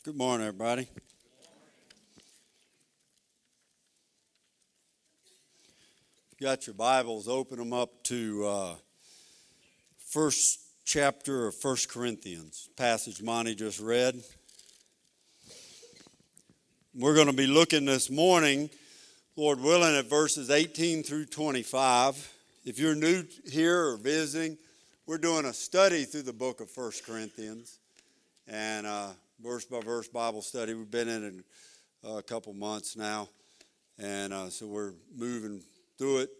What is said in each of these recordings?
Good morning, everybody. If you got your Bibles, open them up to first chapter of 1 Corinthians, passage Monty just read. We're going to be looking this morning, Lord willing, at verses 18 through 25. If you're new here or visiting, we're doing a study through the book of 1 Corinthians. And verse by verse Bible study. We've been in it a couple months now. And so we're moving through it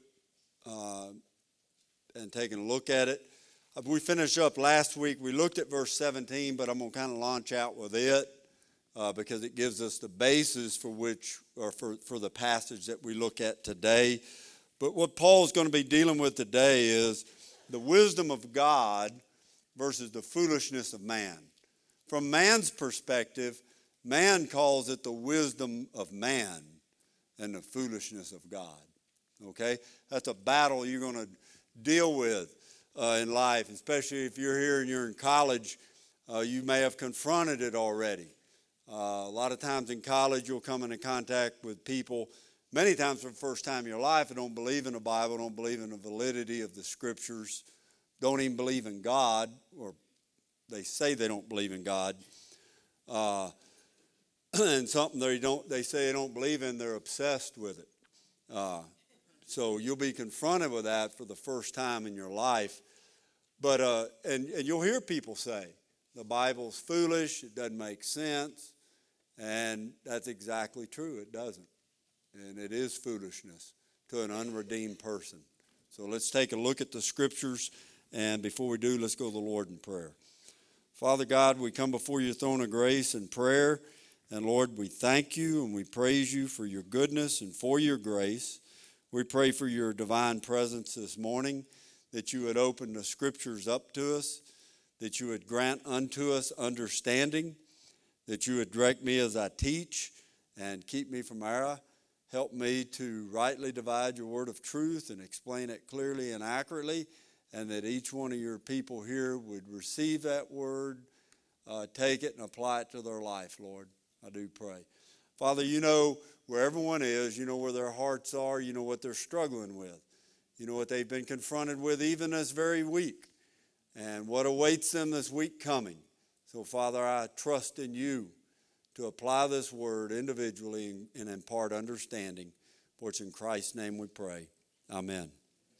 and taking a look at it. We finished up last week. We looked at verse 17, but I'm going to kind of launch out with it because it gives us the basis for the passage that we look at today. But what Paul's going to be dealing with today is the wisdom of God versus the foolishness of man. From man's perspective, man calls it the wisdom of man and the foolishness of God. Okay? That's a battle you're going to deal with in life, especially if you're here and you're in college. You may have confronted it already. A lot of times in college, you'll come into contact with people, many times for the first time in your life, who don't believe in the Bible, don't believe in the validity of the Scriptures, don't even believe in God, or they say they don't believe in God, and something they say they don't believe in, they're obsessed with it. So you'll be confronted with that for the first time in your life. But and you'll hear people say the Bible's foolish, it doesn't make sense, and that's exactly true. It doesn't, and it is foolishness to an unredeemed person. So let's take a look at the Scriptures, and before we do, let's go to the Lord in prayer. Father God, we come before your throne of grace in prayer. And Lord, we thank you and we praise you for your goodness and for your grace. We pray for your divine presence this morning, that you would open the Scriptures up to us, that you would grant unto us understanding, that you would direct me as I teach and keep me from error. Help me to rightly divide your word of truth and explain it clearly and accurately, and that each one of your people here would receive that word, take it, and apply it to their life, Lord. I do pray. Father, you know where everyone is. You know where their hearts are. You know what they're struggling with. You know what they've been confronted with even this very week, and what awaits them this week coming. So, Father, I trust in you to apply this word individually and impart understanding. For it's in Christ's name we pray. Amen.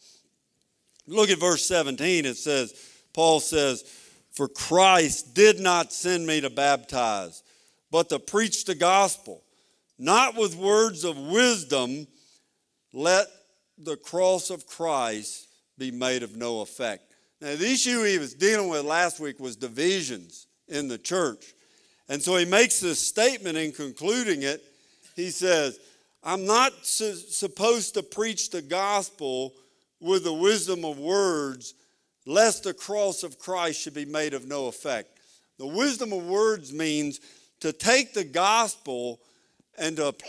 Look at verse 17. It says, Paul says, "For Christ did not send me to baptize, but to preach the gospel, not with words of wisdom, let the cross of Christ be made of no effect." Now, the issue he was dealing with last week was divisions in the church. And so he makes this statement in concluding it. He says, I'm not supposed to preach the gospel with the wisdom of words, lest the cross of Christ should be made of no effect. The wisdom of words means to take the gospel and to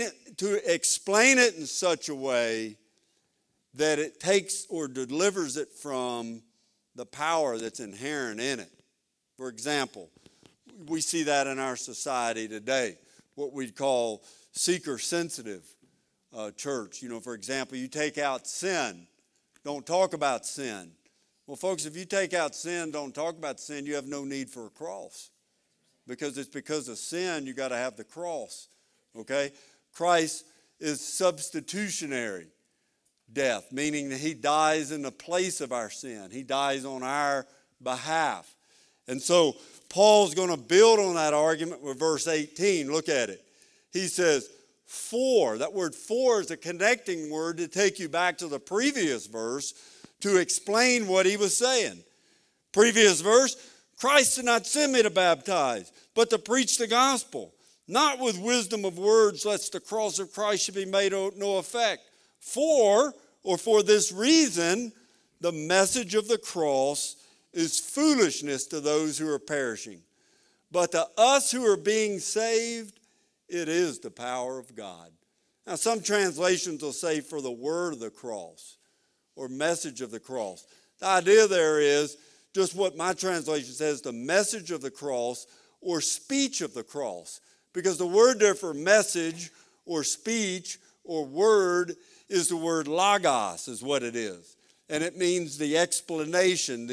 explain it in such a way that it takes or delivers it from the power that's inherent in it. For example, we see that in our society today, what we'd call seeker-sensitive church. You know, for example, you take out sin. Don't talk about sin. Well, folks, if you take out sin, don't talk about sin, you have no need for a cross. Because it's because of sin you got to have the cross. Okay? Christ is substitutionary death, meaning that he dies in the place of our sin. He dies on our behalf. And so Paul's going to build on that argument with verse 18. Look at it. He says, "For," that word "for" is a connecting word to take you back to the previous verse to explain what he was saying. Previous verse, Christ did not send me to baptize, but to preach the gospel, not with wisdom of words, lest the cross of Christ should be made of no effect. For this reason, the message of the cross is foolishness to those who are perishing. But to us who are being saved, it is the power of God. Now, some translations will say for the word of the cross or message of the cross. The idea there is just what my translation says, the message of the cross or speech of the cross. Because the word there for message or speech or word is the word logos, is what it is. And it means the explanation,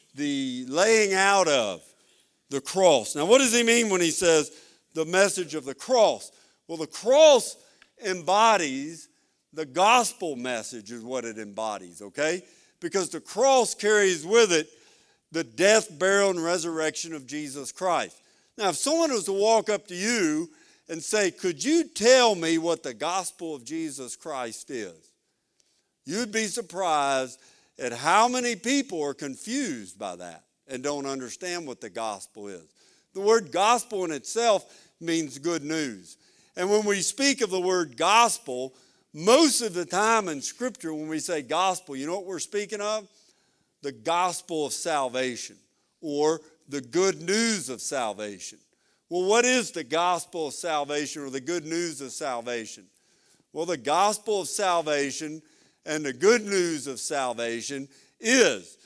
the laying out of the cross. Now, what does he mean when he says the message of the cross? Well, the cross embodies the gospel message, is what it embodies, okay? Because the cross carries with it the death, burial, and resurrection of Jesus Christ. Now, if someone was to walk up to you and say, could you tell me what the gospel of Jesus Christ is? You'd be surprised at how many people are confused by that and don't understand what the gospel is. The word gospel in itself means good news. And when we speak of the word gospel, most of the time in Scripture when we say gospel, you know what we're speaking of? The gospel of salvation, or the good news of salvation. Well, what is the gospel of salvation, or the good news of salvation? Well, the gospel of salvation and the good news of salvation is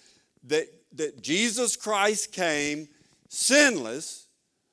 that Jesus Christ came sinless,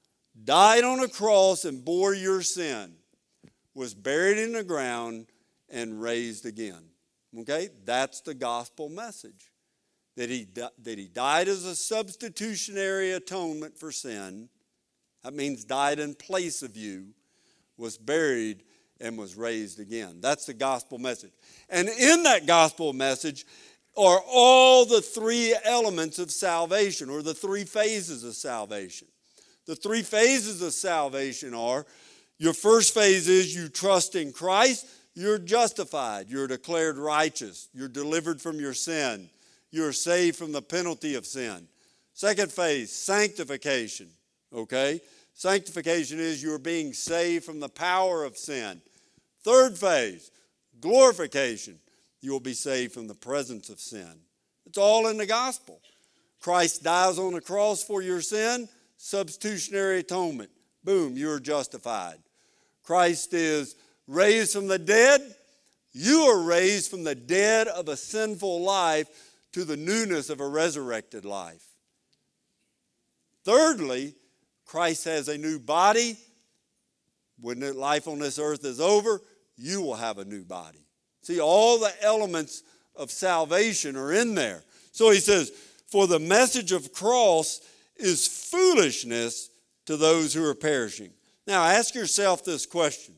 died on a cross and bore your sin, was buried in the ground and raised again. Okay? That's the gospel message. That he died as a substitutionary atonement for sin. That means died in place of you, was buried, and was raised again. That's the gospel message. And in that gospel message are all the three elements of salvation, or the three phases of salvation. The three phases of salvation are, your first phase is you trust in Christ, you're justified, you're declared righteous, you're delivered from your sin, you're saved from the penalty of sin. Second phase, sanctification, okay? Sanctification is you're being saved from the power of sin. Third phase, glorification. You will be saved from the presence of sin. It's all in the gospel. Christ dies on the cross for your sin, substitutionary atonement. Boom, you're justified. Christ is raised from the dead. You are raised from the dead of a sinful life to the newness of a resurrected life. Thirdly, Christ has a new body. When life on this earth is over, you will have a new body. See, all the elements of salvation are in there. So he says, for the message of cross is foolishness to those who are perishing. Now ask yourself this question.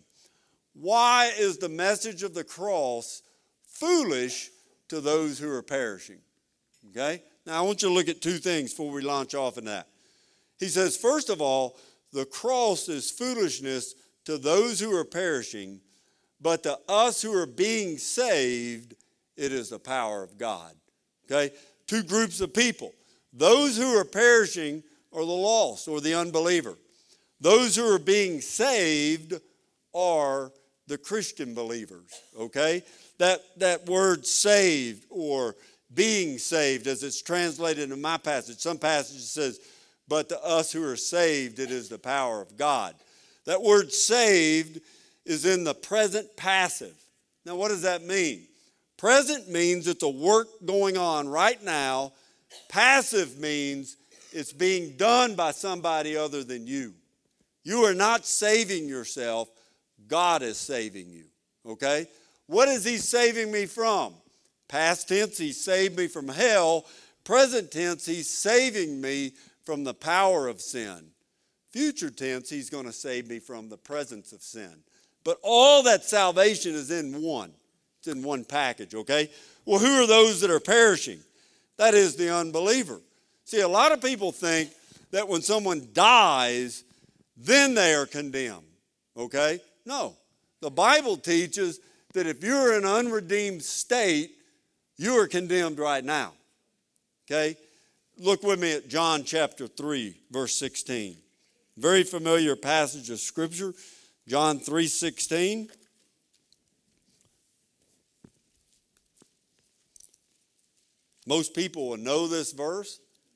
Why is the message of the cross foolish to those who are perishing? Okay? Now I want you to look at two things before we launch off in that. He says, first of all, the cross is foolishness to those who are perishing, but to us who are being saved, it is the power of God. Okay? Two groups of people. Those who are perishing are the lost or the unbeliever. Those who are being saved are the Christian believers. Okay? That word saved or being saved, as it's translated in my passage. Some passages says, but to us who are saved, it is the power of God. That word saved is in the present passive. Now, what does that mean? Present means it's a work going on right now. Passive means it's being done by somebody other than you. You are not saving yourself. God is saving you. Okay? What is he saving me from? Past tense, he saved me from hell. Present tense, he's saving me from the power of sin. Future tense, he's going to save me from the presence of sin. But all that salvation is in one. It's in one package, okay? Well, who are those that are perishing? That is the unbeliever. See, a lot of people think that when someone dies, then they are condemned, okay? No. The Bible teaches that if you're in an unredeemed state, you are condemned right now, okay? Look with me at John chapter 3, verse 16. Very familiar passage of Scripture, John 3:16. Most people will know this verse.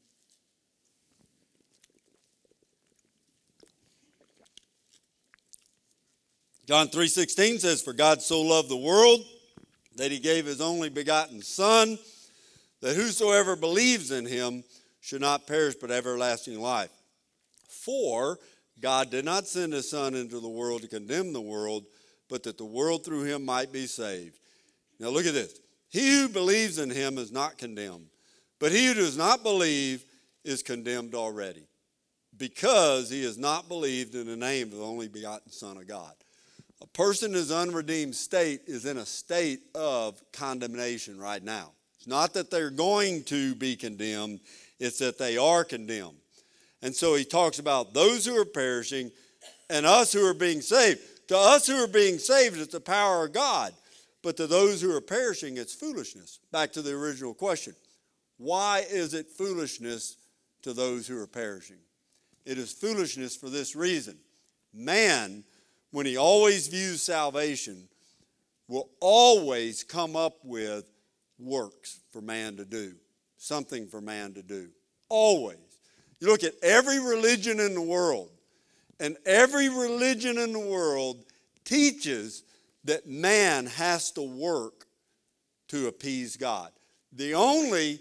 John 3:16 says, for God so loved the world that he gave his only begotten Son, that whosoever believes in him should not perish but everlasting life. For God did not send his Son into the world to condemn the world, but that the world through him might be saved. Now look at this. He who believes in him is not condemned, but he who does not believe is condemned already, because he has not believed in the name of the only begotten Son of God. A person in his unredeemed state is in a state of condemnation right now. It's not that they're going to be condemned, it's that they are condemned. And so he talks about those who are perishing and us who are being saved. To us who are being saved, it's the power of God. But to those who are perishing, it's foolishness. Back to the original question. Why is it foolishness to those who are perishing? It is foolishness for this reason. Man, when he always views salvation, will always come up with works for man to do, something for man to do. Always. You look at every religion in the world, and every religion in the world teaches that man has to work to appease God. The only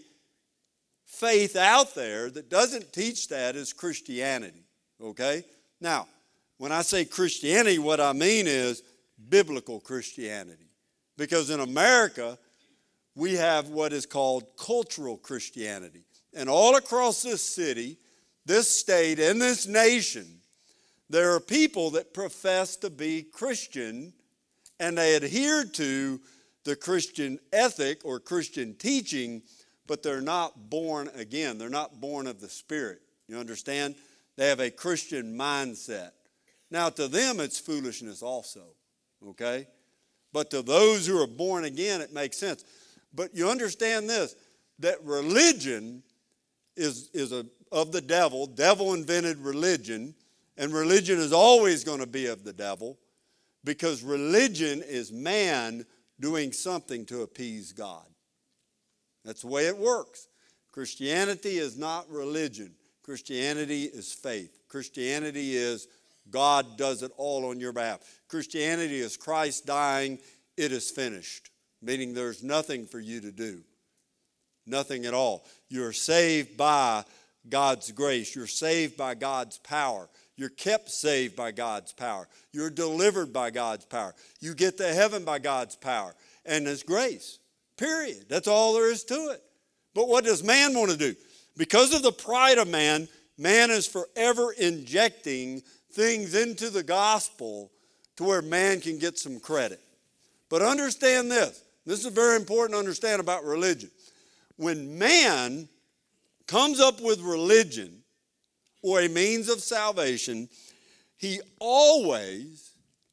faith out there that doesn't teach that is Christianity, okay? Now, when I say Christianity, what I mean is biblical Christianity. Because in America, we have what is called cultural Christianity. And all across this city, this state, and this nation, there are people that profess to be Christian, and they adhere to the Christian ethic or Christian teaching, but they're not born again. They're not born of the Spirit. You understand? They have a Christian mindset. Now, to them, it's foolishness also, okay? But to those who are born again, it makes sense. But you understand this, that religion is of the devil. Devil invented religion, and religion is always going to be of the devil, because religion is man doing something to appease God. That's the way it works. Christianity is not religion. Christianity is faith. Christianity is God does it all on your behalf. Christianity is Christ dying, it is finished, meaning there's nothing for you to do. Nothing at all. You're saved by God's grace. You're saved by God's power. You're kept saved by God's power. You're delivered by God's power. You get to heaven by God's power. And it's grace. Period. That's all there is to it. But what does man want to do? Because of the pride of man, man is forever injecting things into the gospel to where man can get some credit. But understand this. This is very important to understand about religion. When man comes up with religion or a means of salvation, he always,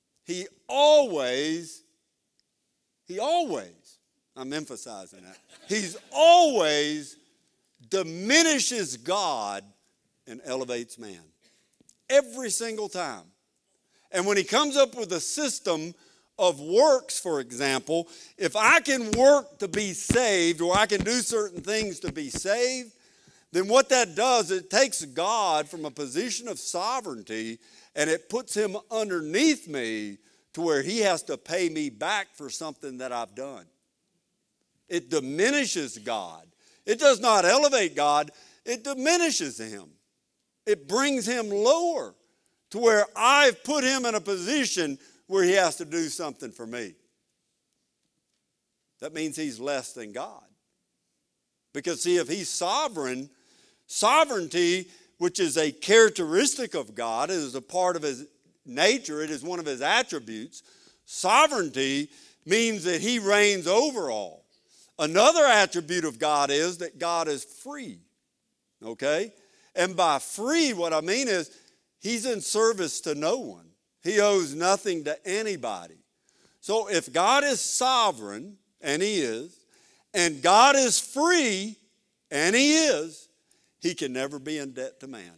I'm emphasizing that, he's always diminishes God and elevates man. Every single time. And when he comes up with a system of works, for example, if I can work to be saved, or I can do certain things to be saved, then what that does, it takes God from a position of sovereignty and it puts him underneath me to where he has to pay me back for something that I've done. It diminishes God. It does not elevate God, it diminishes him. It brings him lower to where I've put him in a position where he has to do something for me. That means he's less than God. Because see, if he's sovereign, sovereignty, which is a characteristic of God, it is a part of his nature, it is one of his attributes. Sovereignty means that he reigns over all. Another attribute of God is that God is free. Okay? And by free, what I mean is he's in service to no one. He owes nothing to anybody. So if God is sovereign, and he is, and God is free, and he is, he can never be in debt to man.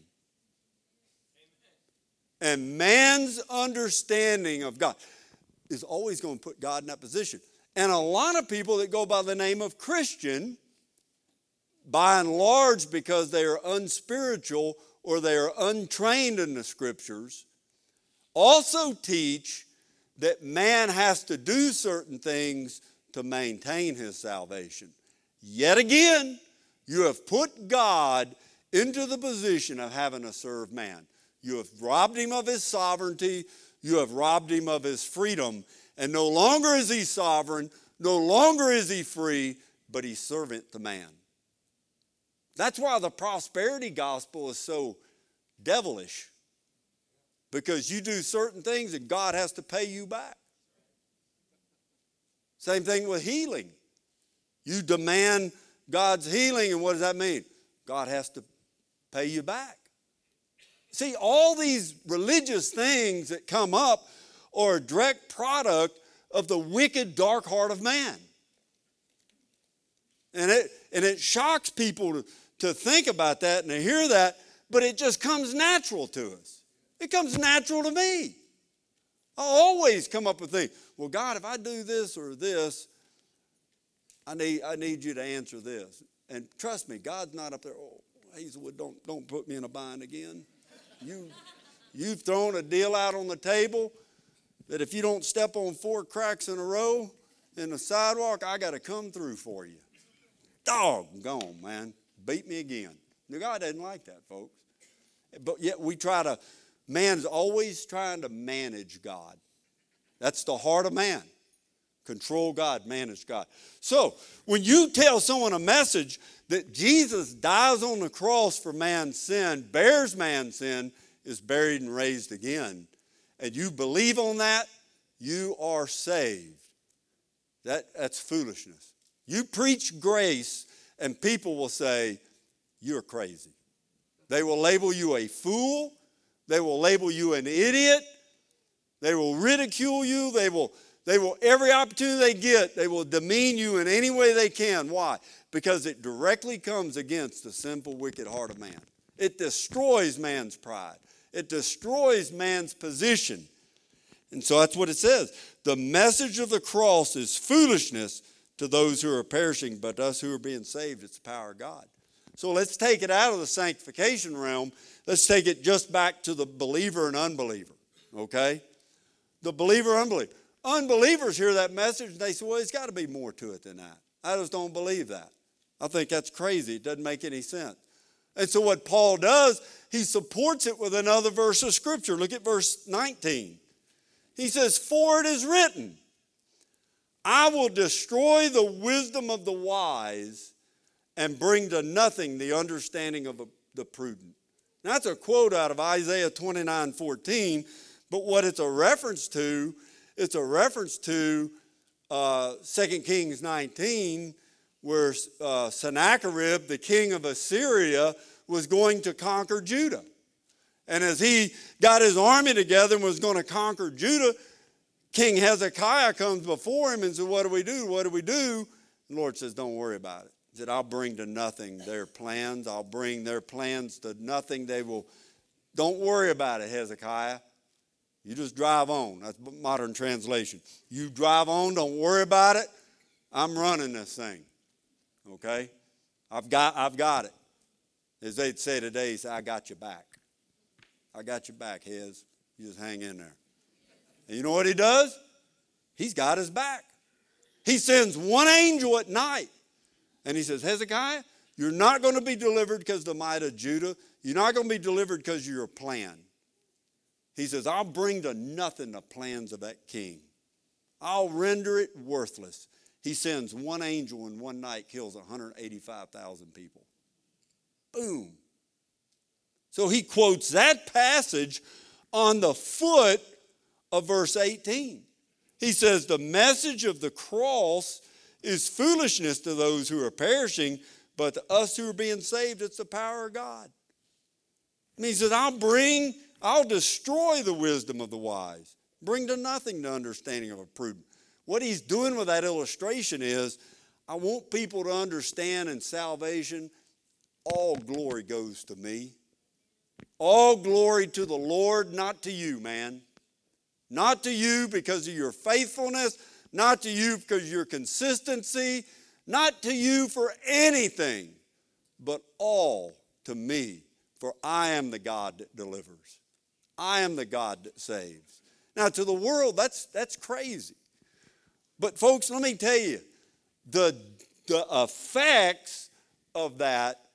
And man's understanding of God is always going to put God in that position. And a lot of people that go by the name of Christian, by and large, because they are unspiritual or they are untrained in the scriptures, also teach that man has to do certain things to maintain his salvation. Yet again, you have put God into the position of having to serve man. You have robbed him of his sovereignty. You have robbed him of his freedom. And no longer is he sovereign. No longer is he free, but he's servant to man. That's why the prosperity gospel is so devilish. Because you do certain things and God has to pay you back. Same thing with healing. You demand God's healing, and what does that mean? God has to pay you back. See, all these religious things that come up are a direct product of the wicked, dark heart of man. And it shocks people to think about that and to hear that, but it just comes natural to us. It comes natural to me. I always come up with things. Well, God, if I do this or this, I need you to answer this. And trust me, God's not up there, oh, Hazelwood, don't put me in a bind again. You've thrown a deal out on the table that if you don't step on 4 cracks in a row in the sidewalk, I got to come through for you. Doggone, man. Beat me again. Now, God doesn't like that, folks. But yet man's always trying to manage God. That's the heart of man. Control God, manage God. So, when you tell someone a message that Jesus dies on the cross for man's sin, bears man's sin, is buried and raised again, and you believe on that, you are saved. That's foolishness. You preach grace, and people will say, you're crazy. They will label you a fool. They will label you an idiot. They will ridicule you. They will every opportunity they get, they will demean you in any way they can. Why? Because it directly comes against the sinful, wicked heart of man. It destroys man's pride. It destroys man's position. And so that's what it says. The message of the cross is foolishness to those who are perishing, but us who are being saved, it's the power of God. So let's take it out of the sanctification realm. Let's take it just back to the believer and unbeliever, okay? The believer, unbeliever. Unbelievers hear that message and they say, well, there's got to be more to it than that. I just don't believe that. I think that's crazy. It doesn't make any sense. And so what Paul does, he supports it with another verse of Scripture. Look at verse 19. He says, for it is written, I will destroy the wisdom of the wise and bring to nothing the understanding of the prudent. Now, that's a quote out of Isaiah 29:14, but what it's a reference to, it's a reference to 2 Kings 19, where Sennacherib, the king of Assyria, was going to conquer Judah. And as he got his army together and was going to conquer Judah, King Hezekiah comes before him and says, what do we do? What do we do? The Lord says, don't worry about it. He said, I'll bring to nothing their plans. I'll bring their plans to nothing. Don't worry about it, Hezekiah. You just drive on. That's modern translation. You drive on, don't worry about it. I'm running this thing. Okay? I've got it. As they'd say today, say, I got your back. I got your back, Hez. You just hang in there. And you know what he does? He's got his back. He sends one angel at night. And he says, Hezekiah, you're not going to be delivered because of the might of Judah. You're not going to be delivered because of your plan. He says, I'll bring to nothing the plans of that king. I'll render it worthless. He sends one angel in one night, kills 185,000 people. Boom. So he quotes that passage on the foot of verse 18. He says, the message of the cross is foolishness to those who are perishing, but to us who are being saved, it's the power of God. And he says, I'll destroy the wisdom of the wise, bring to nothing the understanding of a prudent. What he's doing with that illustration is, I want people to understand in salvation, all glory goes to me. All glory to the Lord, not to you, man. Not to you because of your faithfulness, not to you because of your consistency, not to you for anything, but all to me, for I am the God that delivers. I am the God that saves. Now, to the world, that's crazy. But folks, let me tell you, the effects of that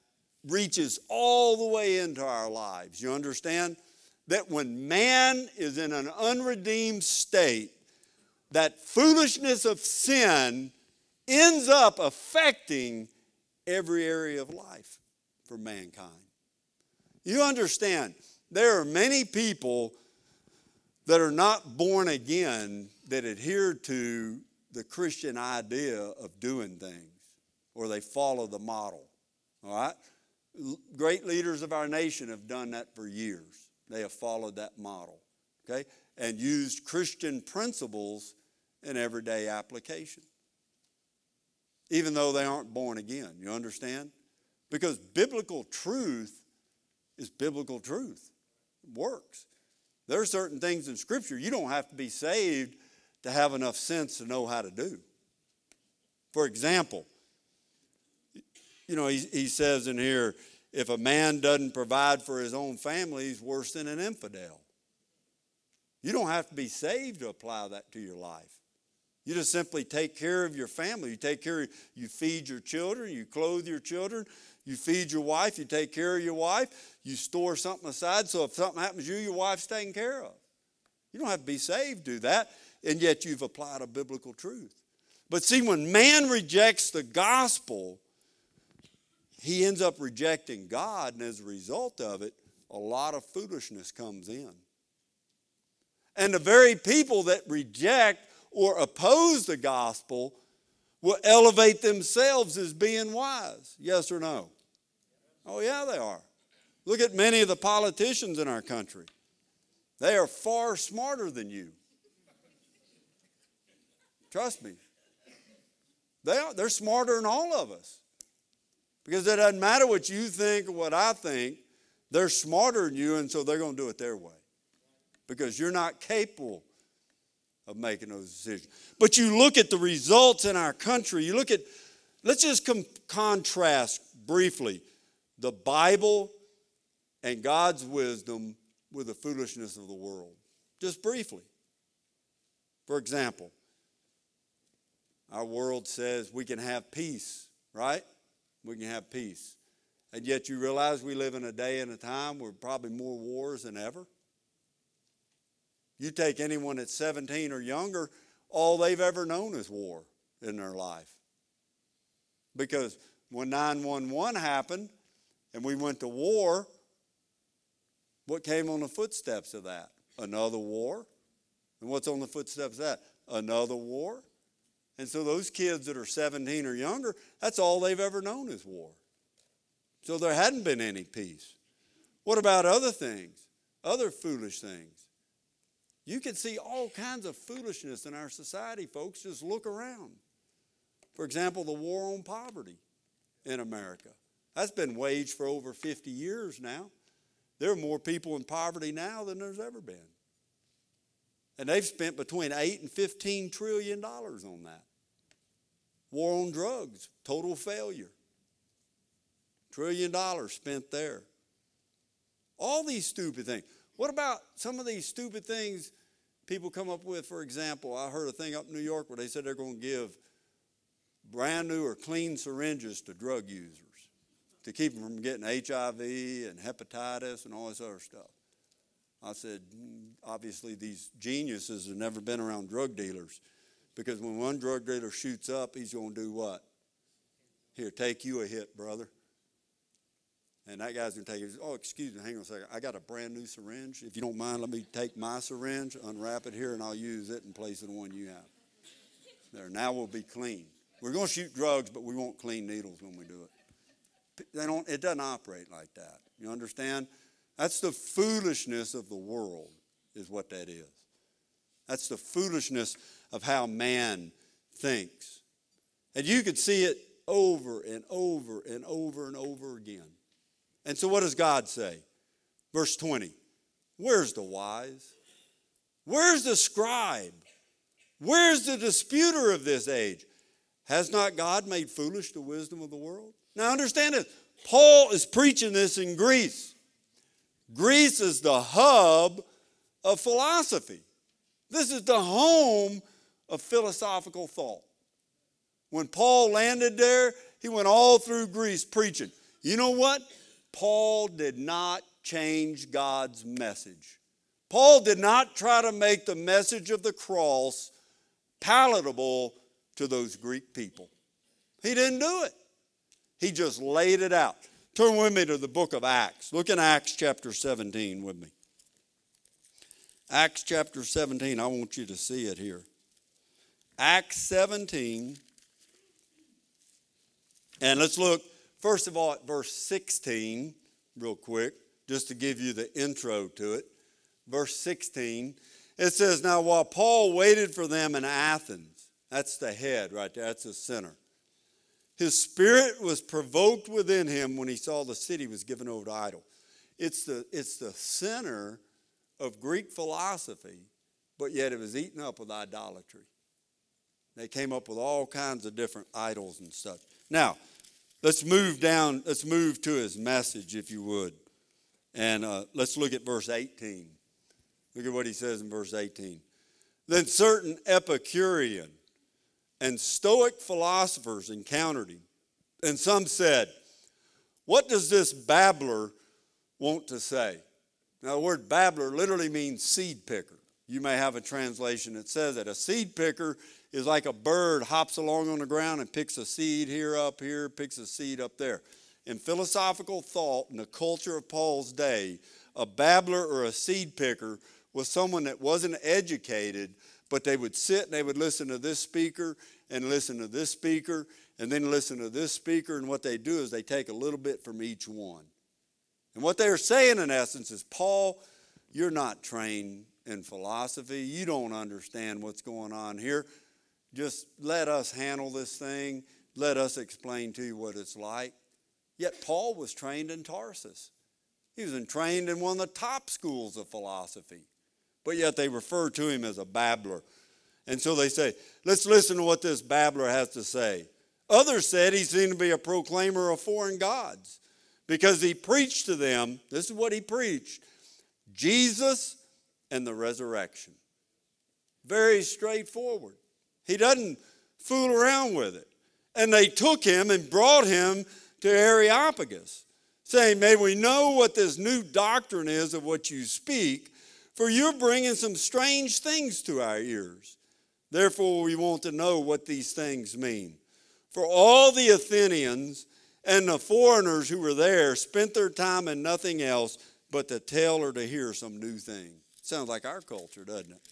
reaches all the way into our lives. You understand? That when man is in an unredeemed state, that foolishness of sin ends up affecting every area of life for mankind. You understand, there are many people that are not born again that adhere to the Christian idea of doing things, or they follow the model. All right? Great leaders of our nation have done that for years. They have followed that model, okay, and used Christian principles in everyday application, even though they aren't born again. You understand? Because biblical truth is biblical truth. It works. There are certain things in Scripture you don't have to be saved to have enough sense to know how to do. For example, you know, he says in here, if a man doesn't provide for his own family, he's worse than an infidel. You don't have to be saved to apply that to your life. You just simply take care of your family. You feed your children, you clothe your children, you feed your wife, you take care of your wife, you store something aside so if something happens to you, your wife's taken care of. You don't have to be saved to do that, and yet you've applied a biblical truth. But see, when man rejects the gospel, he ends up rejecting God, and as a result of it, a lot of foolishness comes in. And the very people that reject or oppose the gospel will elevate themselves as being wise. Yes or no? Oh, yeah, they are. Look at many of the politicians in our country. They are far smarter than you. Trust me. They're smarter than all of us. Because it doesn't matter what you think or what I think. They're smarter than you, and so they're going to do it their way. Because you're not capable of making those decisions. But you look at the results in our country. Let's just contrast briefly the Bible and God's wisdom with the foolishness of the world. Just briefly. For example, our world says we can have peace, right? We can have peace. And yet you realize we live in a day and a time where probably more wars than ever. You take anyone that's 17 or younger, all they've ever known is war in their life. Because when 9/11 happened and we went to war, what came on the footsteps of that? Another war. And what's on the footsteps of that? Another war. And so those kids that are 17 or younger, that's all they've ever known is war. So there hadn't been any peace. What about other things? Other foolish things? You can see all kinds of foolishness in our society, folks. Just look around. For example, the war on poverty in America. That's been waged for over 50 years now. There are more people in poverty now than there's ever been. And they've spent between $8 and $15 trillion on that. War on drugs, total failure. $1 trillion spent there. All these stupid things. What about some of these stupid things people come up with? For example, I heard a thing up in New York where they said they're going to give brand new or clean syringes to drug users to keep them from getting HIV and hepatitis and all this other stuff. I said, obviously these geniuses have never been around drug dealers, because when one drug dealer shoots up, he's going to do what? Here, take you a hit, brother. And that guy's going to take it. Oh, excuse me, hang on a second. I got a brand new syringe. If you don't mind, let me take my syringe, unwrap it here, and I'll use it in place of the one you have. There, now we'll be clean. We're going to shoot drugs, but we won't clean needles when we do it. It doesn't operate like that. You understand? That's the foolishness of the world, is what that is. That's the foolishness of how man thinks. And you could see it over and over and over and over again. And so what does God say? Verse 20. Where's the wise? Where's the scribe? Where's the disputer of this age? Has not God made foolish the wisdom of the world? Now understand this. Paul is preaching this in Greece. Greece is the hub of philosophy. This is the home of philosophical thought. When Paul landed there, he went all through Greece preaching. You know what? Paul did not change God's message. Paul did not try to make the message of the cross palatable to those Greek people. He didn't do it. He just laid it out. Turn with me to the book of Acts. Look in Acts chapter 17 with me. Acts chapter 17, I want you to see it here. Acts 17, and let's look first of all at verse 16 real quick, just to give you the intro to it. Verse 16, it says, "Now while Paul waited for them in Athens," that's the head right there, that's the center, "his spirit was provoked within him when he saw the city was given over to idol." It's the center of Greek philosophy, but yet it was eaten up with idolatry. They came up with all kinds of different idols and stuff. Now, let's move to his message, if you would. And let's look at verse 18. Look at what he says in verse 18. "Then certain Epicurean and Stoic philosophers encountered him. And some said, 'What does this babbler want to say?'" Now, the word babbler literally means seed picker. You may have a translation that says that. A seed picker is like a bird hops along on the ground and picks a seed here, up here, picks a seed up there. In philosophical thought, in the culture of Paul's day, a babbler or a seed picker was someone that wasn't educated, but they would sit and they would listen to this speaker and listen to this speaker and then listen to this speaker. And what they do is they take a little bit from each one. And what they're saying in essence is, Paul, you're not trained in philosophy. You don't understand what's going on here. Just let us handle this thing. Let us explain to you what it's like. Yet Paul was trained in Tarsus. He was trained in one of the top schools of philosophy. But yet they refer to him as a babbler. And so they say, let's listen to what this babbler has to say. Others said he seemed to be a proclaimer of foreign gods, because he preached to them, this is what he preached, Jesus and the resurrection. Very straightforward. He doesn't fool around with it. And they took him and brought him to Areopagus, saying, "May we know what this new doctrine is of what you speak, for you're bringing some strange things to our ears. Therefore we want to know what these things mean." For all the Athenians and the foreigners who were there spent their time in nothing else but to tell or to hear some new thing. Sounds like our culture, doesn't it?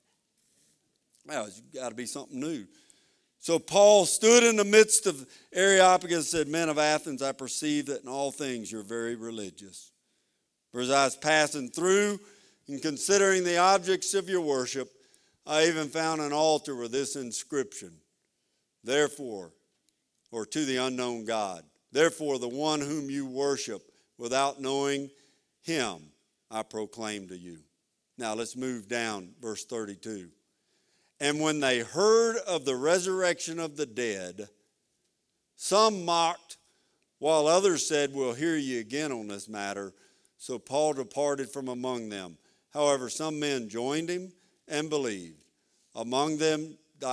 Well, it's got to be something new. So Paul stood in the midst of Areopagus and said, "Men of Athens, I perceive that in all things you're very religious. For as I was passing through and considering the objects of your worship, I even found an altar with this inscription, therefore, or to the unknown God. Therefore, the one whom you worship without knowing him, I proclaim to you." Now let's move down, verse 32. "And when they heard of the resurrection of the dead, some mocked, while others said, 'We'll hear you again on this matter.' So Paul departed from among them. However, some men joined him and believed. Among them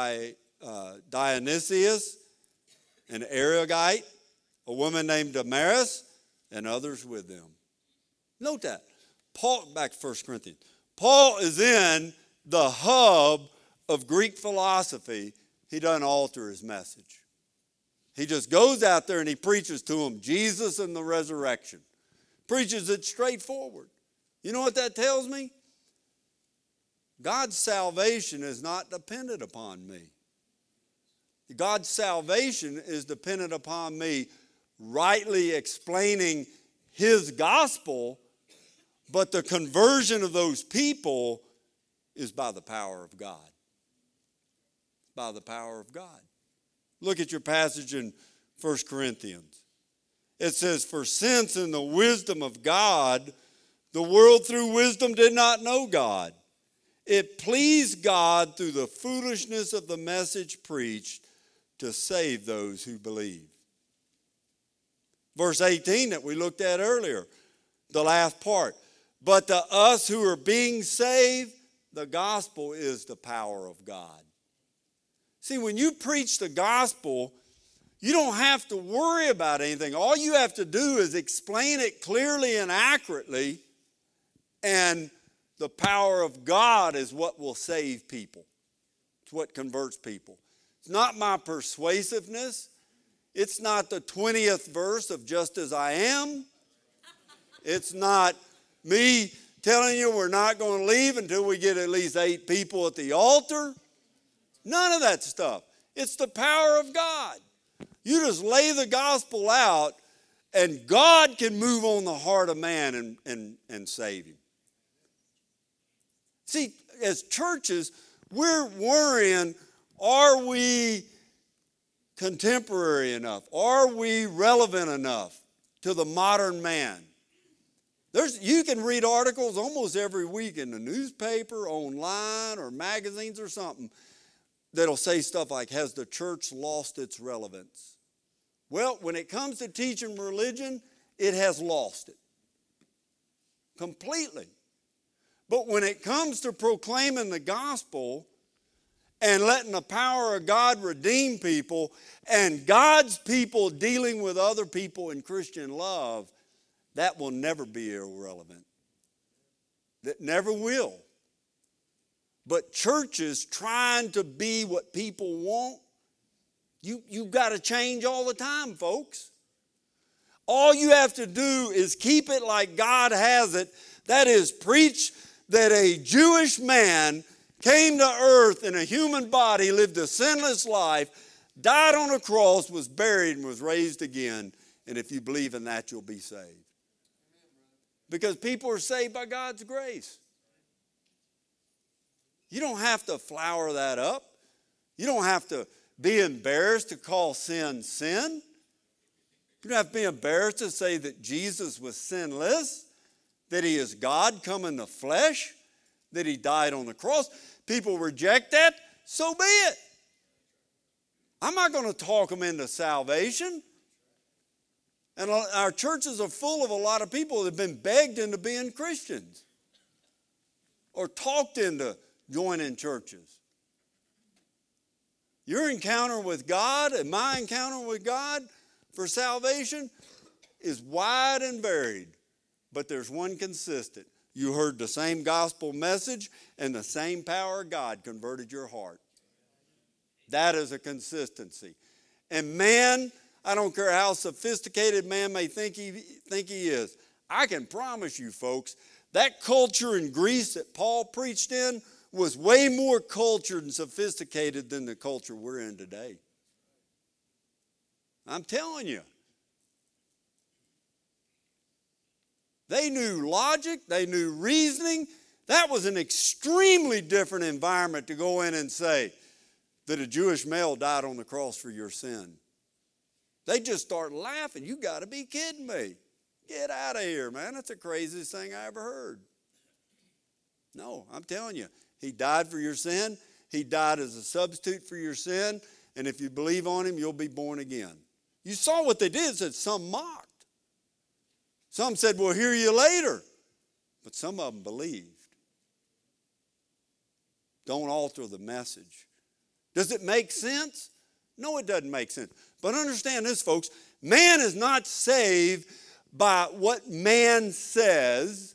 Dionysius, an Areopagite, a woman named Damaris, and others with them." Note that. Paul, back to 1 Corinthians. Paul is in the hub of Greek philosophy. He doesn't alter his message. He just goes out there and he preaches to them Jesus and the resurrection. Preaches it straightforward. You know what that tells me? God's salvation is not dependent upon me. God's salvation is dependent upon me rightly explaining his gospel, but the conversion of those people is by the power of God. By the power of God. Look at your passage in 1 Corinthians. It says, "For since in the wisdom of God, the world through wisdom did not know God, it pleased God through the foolishness of the message preached to save those who believe." Verse 18 that we looked at earlier, the last part. "But to us who are being saved, the gospel is the power of God." See, when you preach the gospel, You don't have to worry about anything. All you have to do is explain it clearly and accurately, and the power of God is what will save people. It's what converts people. It's not my persuasiveness. It's not the 20th verse of just as I am. It's not me telling you we're not going to leave until we get at least 8 people at the altar. None of that stuff. It's the power of God. You just lay the gospel out, and God can move on the heart of man and save him. See, as churches, we're worrying, are we contemporary enough? Are we relevant enough to the modern man? You can read articles almost every week in the newspaper, online, or magazines or something that'll say stuff like, has the church lost its relevance? Well, when it comes to teaching religion, it has lost it completely. But when it comes to proclaiming the gospel and letting the power of God redeem people and God's people dealing with other people in Christian love, that will never be irrelevant. That never will. But churches trying to be what people want, you've got to change all the time, folks. All you have to do is keep it like God has it. That is, preach that a Jewish man came to earth in a human body, lived a sinless life, died on a cross, was buried, and was raised again. And if you believe in that, you'll be saved. Because people are saved by God's grace. You don't have to flower that up. You don't have to be embarrassed to call sin sin. You don't have to be embarrassed to say that Jesus was sinless, that he is God come in the flesh, that he died on the cross. People reject that, so be it. I'm not going to talk them into salvation. And our churches are full of a lot of people that have been begged into being Christians or talked into joining churches. Your encounter with God and my encounter with God for salvation is wide and varied, but there's one consistent. You heard the same gospel message and the same power of God converted your heart. That is a consistency. And man, I don't care how sophisticated man may think he is, I can promise you folks, that culture in Greece that Paul preached in was way more cultured and sophisticated than the culture we're in today. I'm telling you. They knew logic, they knew reasoning. That was an extremely different environment to go in and say that a Jewish male died on the cross for your sin. They just start laughing. You got to be kidding me. Get out of here, man. That's the craziest thing I ever heard. No, I'm telling you. He died for your sin. He died as a substitute for your sin. And if you believe on him, you'll be born again. You saw what they did. Said some mocked. Some said, we'll hear you later. But some of them believed. Don't alter the message. Does it make sense? No, it doesn't make sense. But understand this, folks. Man is not saved by what man says.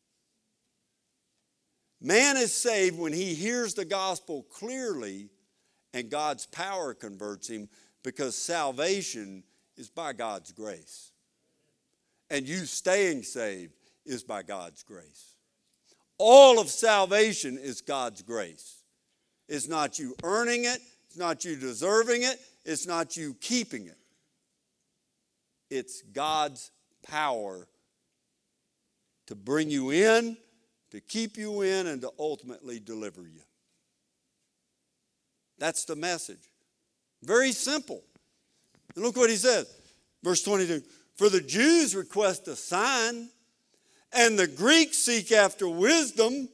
Man is saved when he hears the gospel clearly and God's power converts him, because salvation is by God's grace. And you staying saved is by God's grace. All of salvation is God's grace. It's not you earning it. It's not you deserving it. It's not you keeping it. It's God's power to bring you in, to keep you in, and to ultimately deliver you. That's the message. Very simple. And look what he says. Verse 22. For the Jews request a sign, and the Greeks seek after wisdom.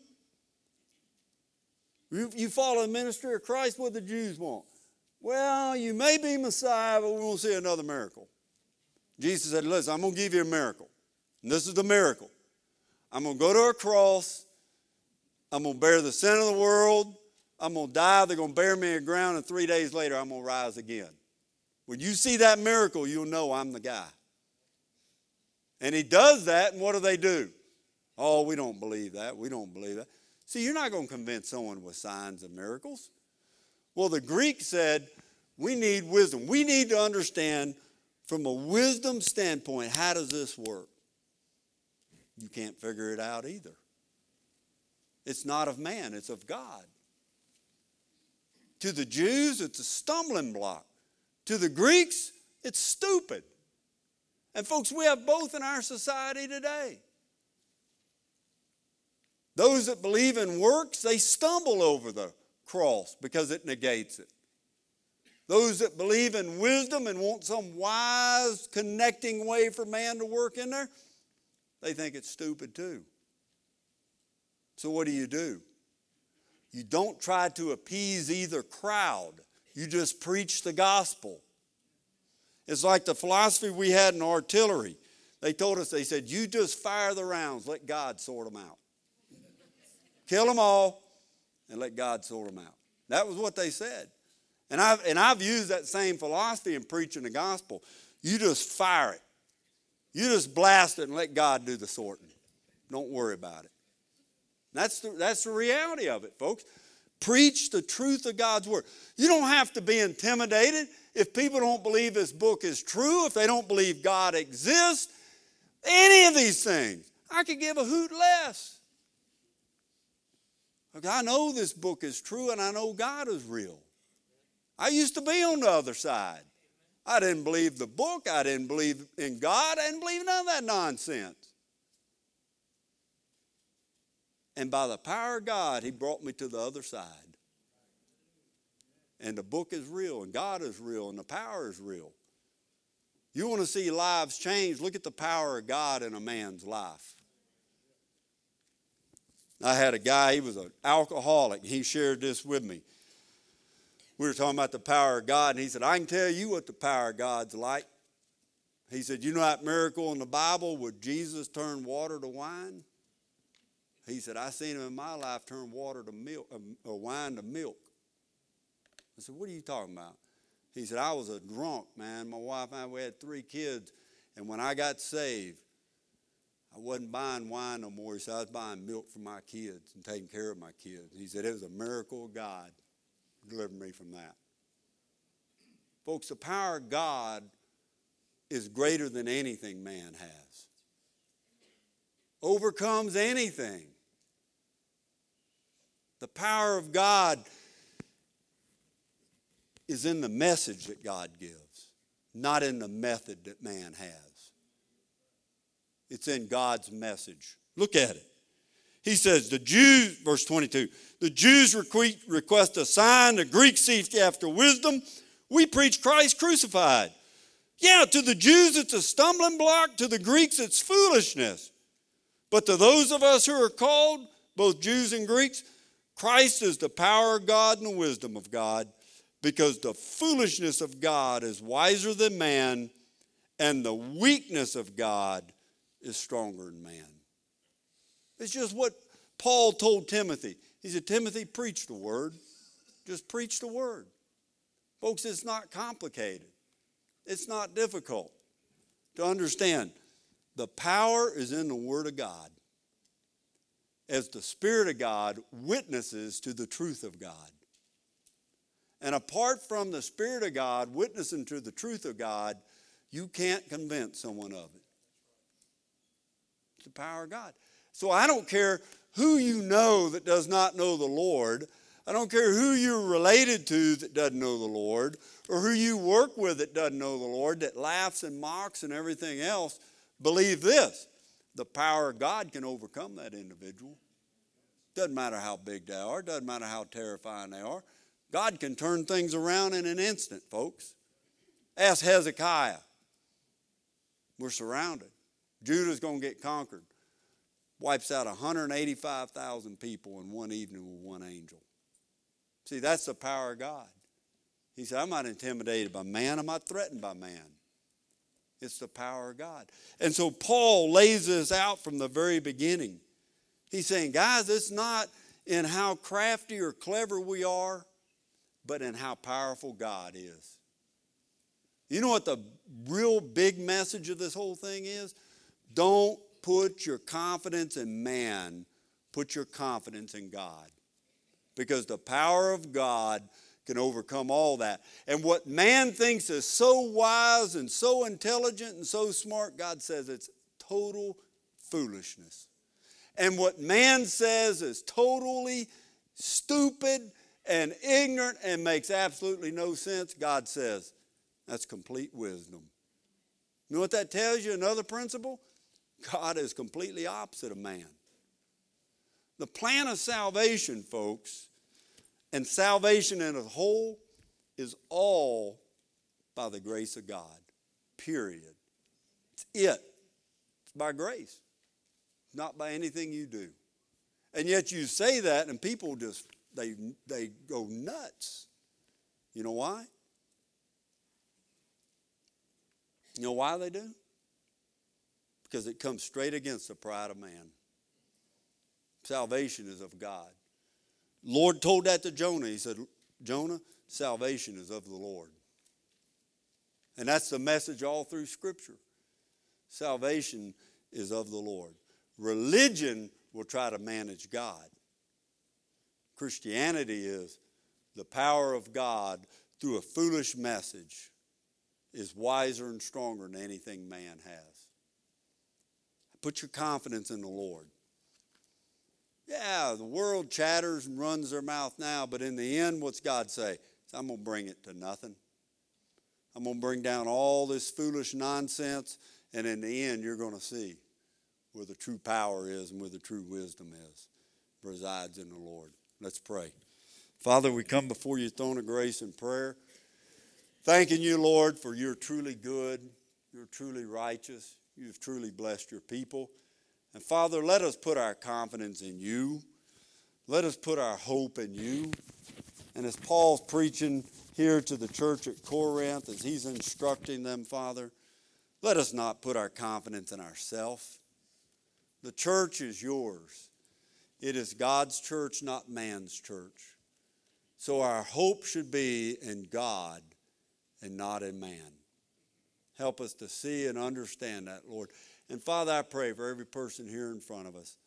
You follow the ministry of Christ, what the Jews want? Well, you may be Messiah, but we won't see another miracle. Jesus said, listen, I'm going to give you a miracle. And this is the miracle. I'm going to go to a cross. I'm going to bear the sin of the world. I'm going to die. They're going to bury me in the ground, and 3 days later, I'm going to rise again. When you see that miracle, you'll know I'm the guy. And he does that, and what do? Oh, we don't believe that. We don't believe that. See, you're not going to convince someone with signs and miracles. Well, the Greek said, we need wisdom. We need to understand from a wisdom standpoint, how does this work? You can't figure it out either. It's not of man, it's of God. To the Jews, it's a stumbling block. To the Greeks, it's stupid. And folks, we have both in our society today. Those that believe in works, they stumble over the cross because it negates it. Those that believe in wisdom and want some wise connecting way for man to work in there, they think it's stupid too. So what do? You don't try to appease either crowd. You just preach the gospel. It's like the philosophy we had in artillery. They told us, they said, you just fire the rounds, let God sort them out. Kill them all and let God sort them out. That was what they said. And I've used that same philosophy in preaching the gospel. You just fire it. You just blast it and let God do the sorting. Don't worry about it. That's the reality of it, folks. Preach the truth of God's word. You don't have to be intimidated if people don't believe this book is true, if they don't believe God exists, any of these things. I could give a hoot less. Look, I know this book is true and I know God is real. I used to be on the other side. I didn't believe the book. I didn't believe in God. I didn't believe none of that nonsense. And by the power of God, he brought me to the other side. And the book is real, and God is real, and the power is real. You want to see lives change, look at the power of God in a man's life. I had a guy, he was an alcoholic. He shared this with me. We were talking about the power of God, and he said, I can tell you what the power of God's like. He said, you know that miracle in the Bible where Jesus turned water to wine? He said, I seen him in my life turn water to milk, or wine to milk. I said, what are you talking about? He said, I was a drunk, man. My wife and I, we had 3 kids, and when I got saved, I wasn't buying wine no more. He said, I was buying milk for my kids and taking care of my kids. He said, it was a miracle of God delivering me from that. Folks, the power of God is greater than anything man has. Overcomes anything. The power of God is in the message that God gives, not in the method that man has. It's in God's message. Look at it. He says, the Jews, verse 22, the Jews request a sign, the Greeks seek after wisdom. We preach Christ crucified. Yeah, to the Jews it's a stumbling block, to the Greeks it's foolishness. But to those of us who are called, both Jews and Greeks, Christ is the power of God and the wisdom of God, because the foolishness of God is wiser than man, and the weakness of God is stronger than man. It's just what Paul told Timothy. He said, Timothy, preach the word. Just preach the word. Folks, it's not complicated. It's not difficult to understand. The power is in the Word of God, as the Spirit of God witnesses to the truth of God. And apart from the Spirit of God witnessing to the truth of God, you can't convince someone of it. It's the power of God. So I don't care who you know that does not know the Lord. I don't care who you're related to that doesn't know the Lord, or who you work with that doesn't know the Lord, that laughs and mocks and everything else. Believe this, the power of God can overcome that individual. Doesn't matter how big they are, doesn't matter how terrifying they are. God can turn things around in an instant, folks. Ask Hezekiah. We're surrounded. Judah's going to get conquered. Wipes out 185,000 people in one evening with one angel. See, that's the power of God. He said, I'm not intimidated by man. I'm not threatened by man. It's the power of God. And so Paul lays this out from the very beginning. He's saying, guys, it's not in how crafty or clever we are, but in how powerful God is. You know what the real big message of this whole thing is? Don't put your confidence in man. Put your confidence in God. Because the power of God can overcome all that. And what man thinks is so wise and so intelligent and so smart, God says it's total foolishness. And what man says is totally stupid and ignorant and makes absolutely no sense, God says that's complete wisdom. You know what that tells you? Another principle? God is completely opposite of man. The plan of salvation, folks, and salvation in a whole is all by the grace of God. Period. It's it. It's by grace. Not by anything you do. And yet you say that and people just, they go nuts. You know why? You know why they do? Because it comes straight against the pride of man. Salvation is of God. Lord told that to Jonah. He said, Jonah, salvation is of the Lord. And that's the message all through Scripture. Salvation is of the Lord. Religion will try to manage God. Christianity is the power of God through a foolish message is wiser and stronger than anything man has. Put your confidence in the Lord. Yeah, the world chatters and runs their mouth now, but in the end, what's God say? I'm going to bring it to nothing. I'm going to bring down all this foolish nonsense, and in the end, you're going to see where the true power is and where the true wisdom is, resides in the Lord. Let's pray. Father, we come before your throne of grace in prayer, thanking you, Lord, for you're truly good, you're truly righteous, you've truly blessed your people. And Father, let us put our confidence in you. Let us put our hope in you. And as Paul's preaching here to the church at Corinth, as he's instructing them, Father, let us not put our confidence in ourselves. The church is yours. It is God's church, not man's church. So our hope should be in God and not in man. Help us to see and understand that, Lord. And Father, I pray for every person here in front of us.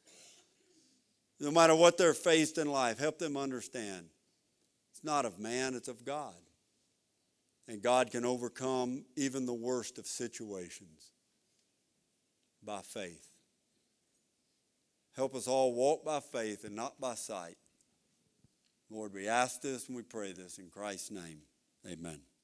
No matter what they're faced in life, help them understand. It's not of man, it's of God. And God can overcome even the worst of situations by faith. Help us all walk by faith and not by sight. Lord, we ask this and we pray this in Christ's name. Amen.